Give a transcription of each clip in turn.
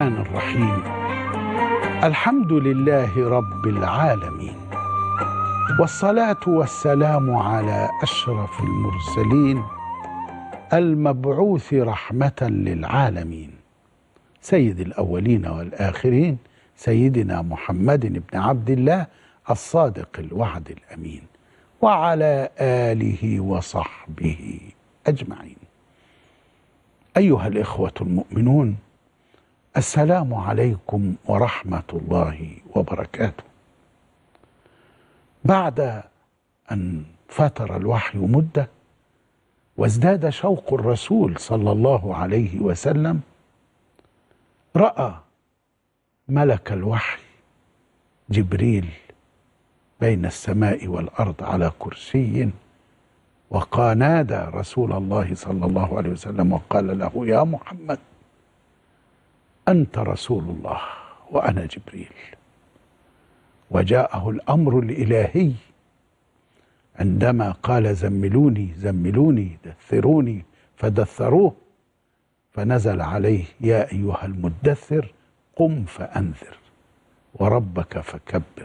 الرحمن الرحيم. الحمد لله رب العالمين، والصلاة والسلام على أشرف المرسلين المبعوث رحمة للعالمين، سيد الأولين والآخرين، سيدنا محمد بن عبد الله الصادق الوعد الأمين، وعلى آله وصحبه أجمعين. أيها الإخوة المؤمنون، السلام عليكم ورحمة الله وبركاته. بعد أن فتر الوحي مدة وازداد شوق الرسول صلى الله عليه وسلم، رأى ملك الوحي جبريل بين السماء والأرض على كرسي، نادى رسول الله صلى الله عليه وسلم وقال له: يا محمد، أنت رسول الله وأنا جبريل. وجاءه الأمر الإلهي عندما قال: زملوني زملوني، دثروني، فدثروه، فنزل عليه: يا أيها المدثر قم فأنذر وربك فكبر.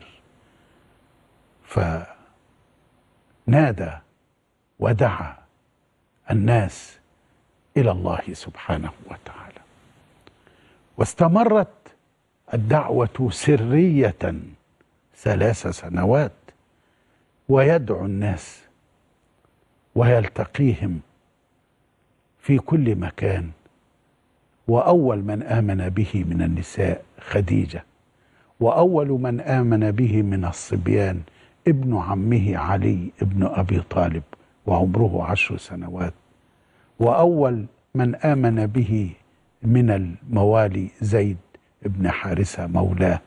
فنادى ودعا الناس إلى الله سبحانه وتعالى. واستمرت الدعوة سرية 3 سنوات، ويدعو الناس ويلتقيهم في كل مكان. وأول من آمن به من النساء خديجة، وأول من آمن به من الصبيان ابن عمه علي ابن أبي طالب وعمره 10 سنوات، وأول من آمن به من الموالي زيد ابن حارثة مولاه.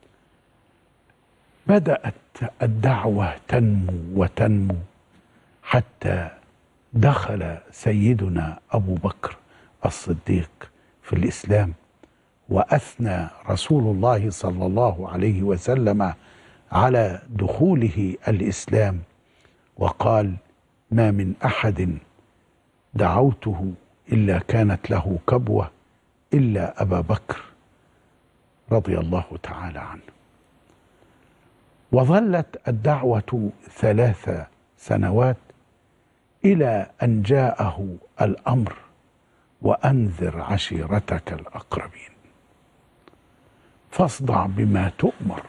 بدأت الدعوة تنمو وتنمو حتى دخل سيدنا أبو بكر الصديق في الإسلام، وأثنى رسول الله صلى الله عليه وسلم على دخوله الإسلام وقال: ما من أحد دعوته إلا كانت له كبوة إلا أبا بكر رضي الله تعالى عنه. وظلت الدعوة 3 سنوات إلى أن جاءه الأمر: وأنذر عشيرتك الأقربين، فاصدع بما تؤمر.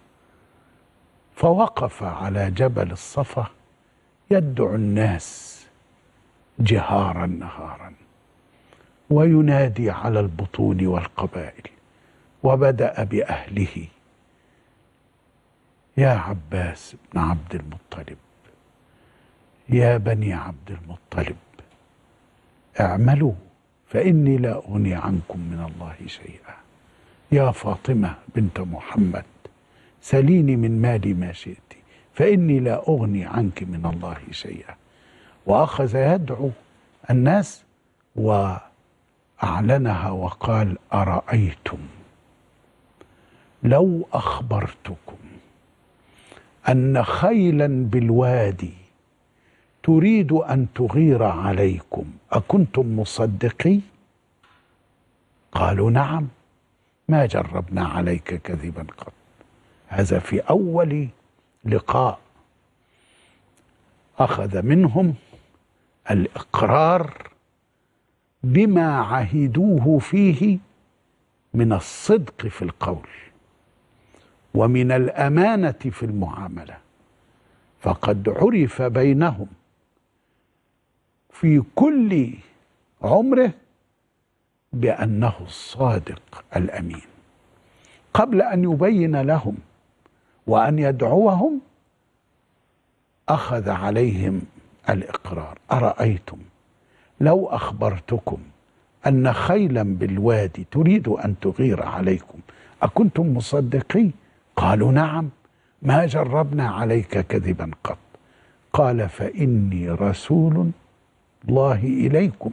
فوقف على جبل الصفا يدعو الناس جهارا نهارا، وينادي على البطون والقبائل، وبدأ بأهله: يا عباس بن عبد المطلب، يا بني عبد المطلب، اعملوا فإني لا أغني عنكم من الله شيئا. يا فاطمة بنت محمد، سليني من مالي ما شئت فإني لا أغني عنك من الله شيئا. وأخذ يدعو الناس وأعلنها وقال: أرأيتم لو أخبرتكم أن خيلا بالوادي تريد أن تغير عليكم أكنتم مصدقي؟ قالوا: نعم، ما جربنا عليك كذبا قط. هذا في أول لقاء أخذ منهم الإقرار بما عهدوه فيه من الصدق في القول ومن الأمانة في المعاملة، فقد عرف بينهم في كل عمره بأنه الصادق الأمين. قبل أن يبين لهم وأن يدعوهم أخذ عليهم الإقرار: أرأيتم لو أخبرتكم أن خيلا بالوادي تريد أن تغير عليكم أكنتم مصدقي؟ قالوا: نعم، ما جربنا عليك كذبا قط. قال: فإني رسول الله إليكم.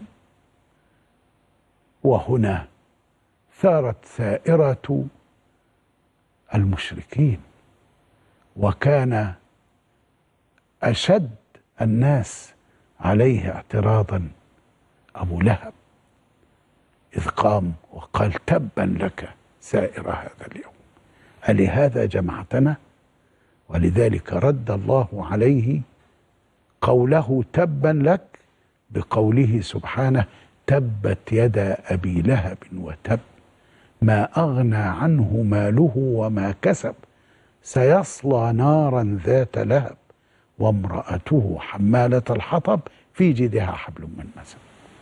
وهنا ثارت ثائرة المشركين، وكان أشد الناس عليه اعتراضا أبو لهب إذ قام وقال تبا لك سائر هذا اليوم، ألهذا جمعتنا؟ ولذلك رد الله عليه قوله تبا لك بقوله سبحانه تبت يدا أبي لهب وتب ما أغنى عنه ماله وما كسب سيصلى نارا ذات لهب وامرأته حمالة الحطب في جيدها حبل من مسد.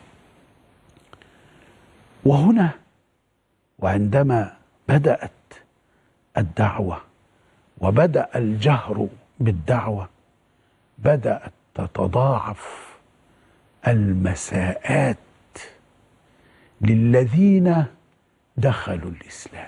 وهنا وعندما بدأت الدعوة وبدأ الجهر بالدعوة بدأت تتضاعف المساءات للذين دخلوا الإسلام،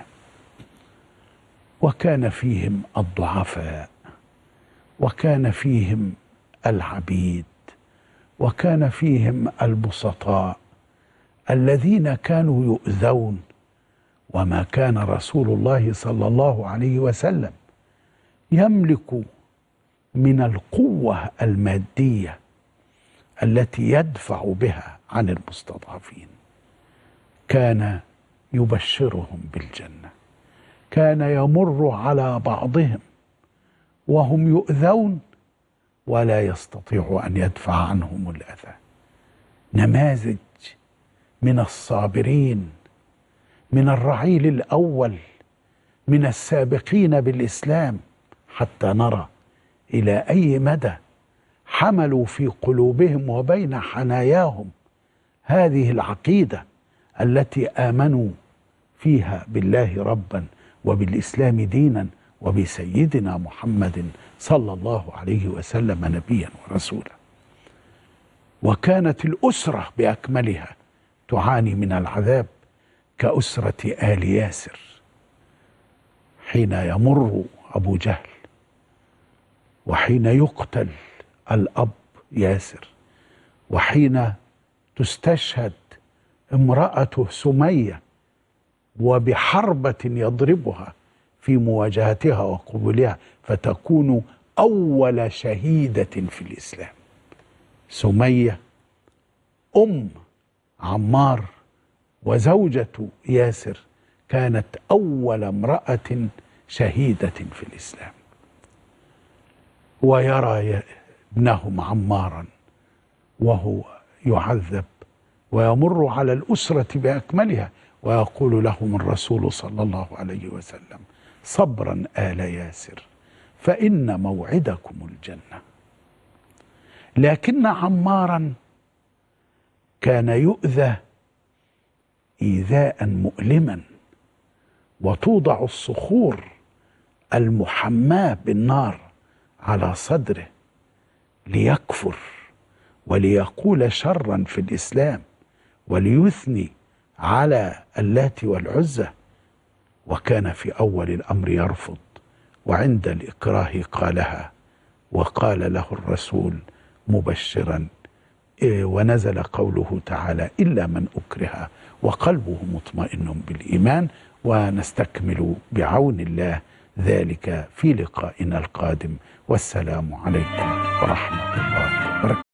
وكان فيهم الضعفاء، وكان فيهم العبيد، وكان فيهم البسطاء الذين كانوا يؤذون. وما كان رسول الله صلى الله عليه وسلم يملك من القوة المادية التي يدفع بها عن المستضعفين. كان يبشرهم بالجنة، كان يمر على بعضهم وهم يؤذون ولا يستطيع أن يدفع عنهم الأذى. نماذج من الصابرين، من الرعيل الأول، من السابقين بالإسلام، حتى نرى إلى أي مدى حملوا في قلوبهم وبين حناياهم هذه العقيدة التي آمنوا فيها بالله ربا وبالإسلام دينا وبسيدنا محمد صلى الله عليه وسلم نبيا ورسولا. وكانت الأسرة بأكملها تعاني من العذاب كأسرة آل ياسر حين يمر أبو جهل، وحين يقتل الأب ياسر، وحين تستشهد امرأته سمية وبحربة يضربها في مواجهتها وقبولها فتكون أول شهيدة في الإسلام. سمية أم عمار وزوجة ياسر كانت أول امرأة شهيدة في الإسلام. ويرى ابنهم عمارا وهو يعذب ويمر على الأسرة بأكملها ويقول لهم الرسول صلى الله عليه وسلم صبرا آل ياسر فإن موعدكم الجنة. لكن عمارا كان يؤذى إيذاء مؤلما، وتوضع الصخور المحماة بالنار على صدره ليكفر وليقول شرا في الإسلام وليثني على اللات والعزى. وكان في أول الأمر يرفض، وعند الإكراه قالها، وقال له الرسول مبشرا ونزل قوله تعالى إلا من أكره وقلبه مطمئن بالإيمان. ونستكمل بعون الله ذلك في لقائنا القادم، والسلام عليكم ورحمة الله وبركاته.